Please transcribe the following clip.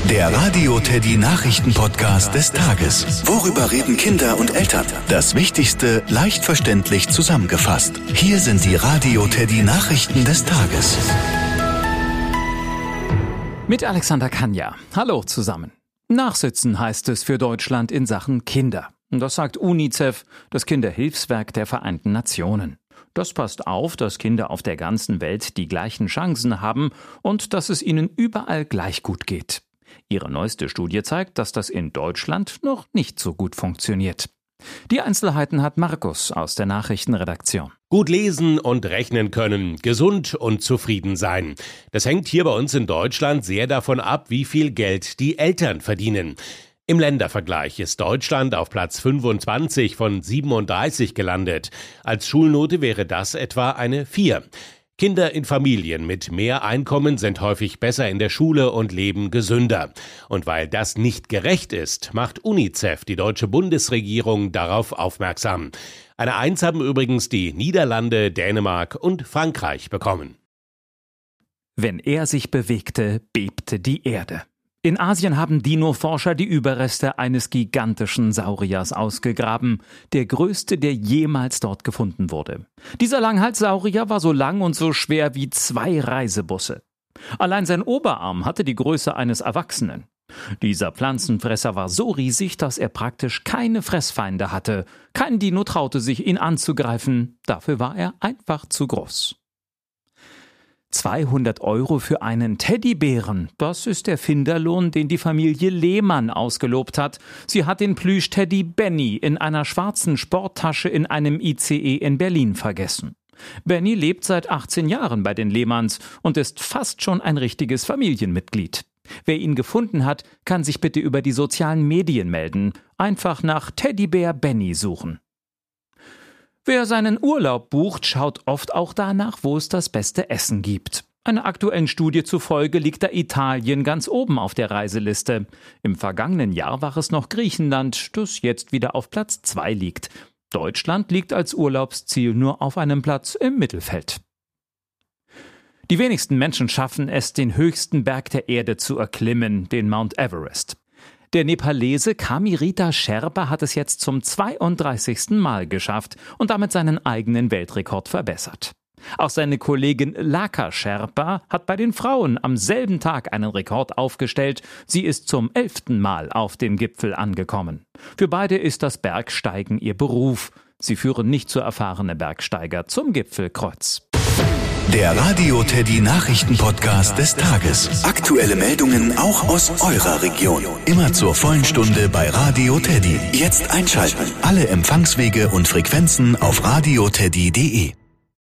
Der Radio Teddy Nachrichten-Podcast des Tages. Worüber reden Kinder und Eltern? Das Wichtigste leicht verständlich zusammengefasst. Hier sind die Radio Teddy Nachrichten des Tages. Mit Alexander Kanja. Hallo zusammen. Nachsitzen heißt es für Deutschland in Sachen Kinder. Das sagt UNICEF, das Kinderhilfswerk der Vereinten Nationen. Das passt auf, dass Kinder auf der ganzen Welt die gleichen Chancen haben und dass es ihnen überall gleich gut geht. Ihre neueste Studie zeigt, dass das in Deutschland noch nicht so gut funktioniert. Die Einzelheiten hat Markus aus der Nachrichtenredaktion. Gut lesen und rechnen können, gesund und zufrieden sein. Das hängt hier bei uns in Deutschland sehr davon ab, wie viel Geld die Eltern verdienen. Im Ländervergleich ist Deutschland auf Platz 25 von 37 gelandet. Als Schulnote wäre das etwa eine 4. Kinder in Familien mit mehr Einkommen sind häufig besser in der Schule und leben gesünder. Und weil das nicht gerecht ist, macht UNICEF, die deutsche Bundesregierung, darauf aufmerksam. Eine 1 haben übrigens die Niederlande, Dänemark und Frankreich bekommen. Wenn er sich bewegte, bebte die Erde. In Asien haben Dino-Forscher die Überreste eines gigantischen Sauriers ausgegraben, der größte, der jemals dort gefunden wurde. Dieser Langhalssaurier war so lang und so schwer wie 2 Reisebusse. Allein sein Oberarm hatte die Größe eines Erwachsenen. Dieser Pflanzenfresser war so riesig, dass er praktisch keine Fressfeinde hatte. Kein Dino traute sich, ihn anzugreifen, dafür war er einfach zu groß. 200 € für einen Teddybären, das ist der Finderlohn, den die Familie Lehmann ausgelobt hat. Sie hat den Plüsch-Teddy Benny in einer schwarzen Sporttasche in einem ICE in Berlin vergessen. Benny lebt seit 18 Jahren bei den Lehmanns und ist fast schon ein richtiges Familienmitglied. Wer ihn gefunden hat, kann sich bitte über die sozialen Medien melden. Einfach nach Teddybär Benny suchen. Wer seinen Urlaub bucht, schaut oft auch danach, wo es das beste Essen gibt. Einer aktuellen Studie zufolge liegt da Italien ganz oben auf der Reiseliste. Im vergangenen Jahr war es noch Griechenland, das jetzt wieder auf Platz 2 liegt. Deutschland liegt als Urlaubsziel nur auf einem Platz im Mittelfeld. Die wenigsten Menschen schaffen es, den höchsten Berg der Erde zu erklimmen, den Mount Everest. Der Nepalese Kamirita Sherpa hat es jetzt zum 32. Mal geschafft und damit seinen eigenen Weltrekord verbessert. Auch seine Kollegin Laka Sherpa hat bei den Frauen am selben Tag einen Rekord aufgestellt. Sie ist zum 11. Mal auf dem Gipfel angekommen. Für beide ist das Bergsteigen ihr Beruf. Sie führen nicht so erfahrene Bergsteiger zum Gipfelkreuz. Der Radio Teddy Nachrichten-Podcast des Tages. Aktuelle Meldungen auch aus eurer Region. Immer zur vollen Stunde bei Radio Teddy. Jetzt einschalten. Alle Empfangswege und Frequenzen auf radioteddy.de.